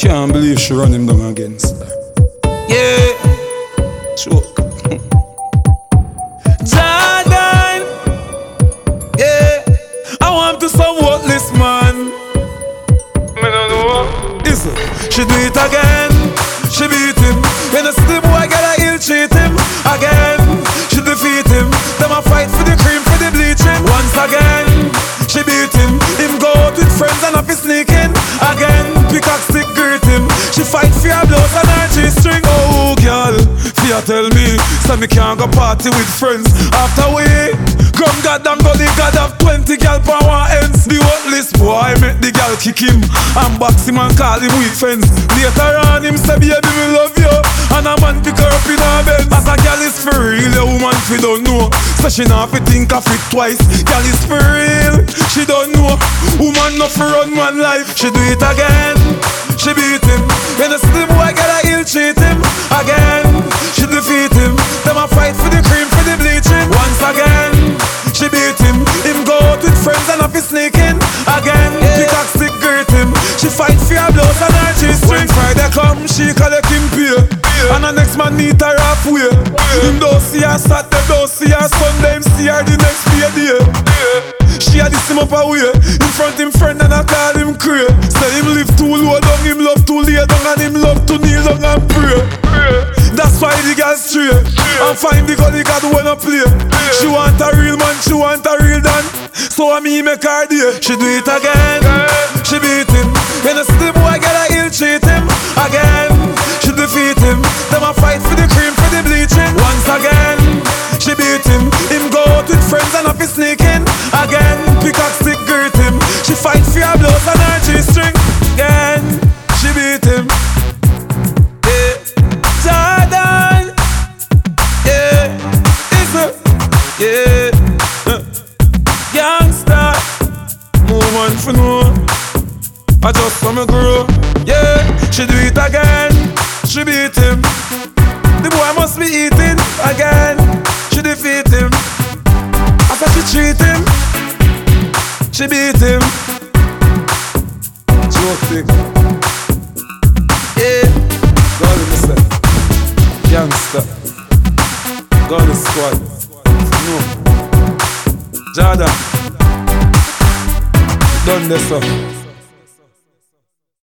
Can't believe she run him down against her. Yeah, choke. Jordan, yeah, I want to some worthless man. Me no know. Listen, she do it again. She beat him. When the slip boy get a ill treat him again. She defeat him. Them a fight for the cream, for the bleaching. Once again, she beat him. Him go out with friends and up his sneaking again. Pickaxe stick greet him. She fight for her blouse and her G-string. Oh girl, fear tell me, so me can't go party with friends. After we come goddamn go the god of 20 gal per one ends. The worthless boy make the gal kick him and box him and call him weak friends. Later on him say baby me love you, and a man pick her up in her bed. As a gal is for real, a woman fi don't know. So she not fi think of it twice. Gal is for real, she don't know. Woman no fi run one life. She do it again. She beat him. When the slip boy get a ill treat him again. She defeat him. Them a fight for the cream, for the bleaching. Once again, she beat him. Him go out with friends and up his sneaking again. Pickaxe stick greet him. She fight for her blouse and her G-string. When Friday come, she collect him pay, and the next man meet her halfway. Him don't see her Saturday, don't see her Sunday. Him see her the next day. She had this him up away in front him friend and I call him cray. Say him live too low down, him love too lay down, and him love to kneel down and pray. That's why the girl stray and find the gully God wanna play. She want a real man, she want a real dan. So I me make her day. She do it again. She beat him. When the slip boy get a ill treat him again. She defeat him. Them a fight for the cream, for the bleaching. Once again, she beat him. Him go out with friends and up his sneaking again. Pickaxe stick greet him. She fight for her blouse and her G-string again. She beat him. Yeah, Jordan. Yeah, it's a yeah. Youngster, move on for no. I just wanna grow. Yeah, she do it again. She beat him. The boy must be eating again. She defeat him. After she treat him, she beat him. Joke thing. Yeah, God in the set. Youngster, God in the squad. No, Jordan, done this up.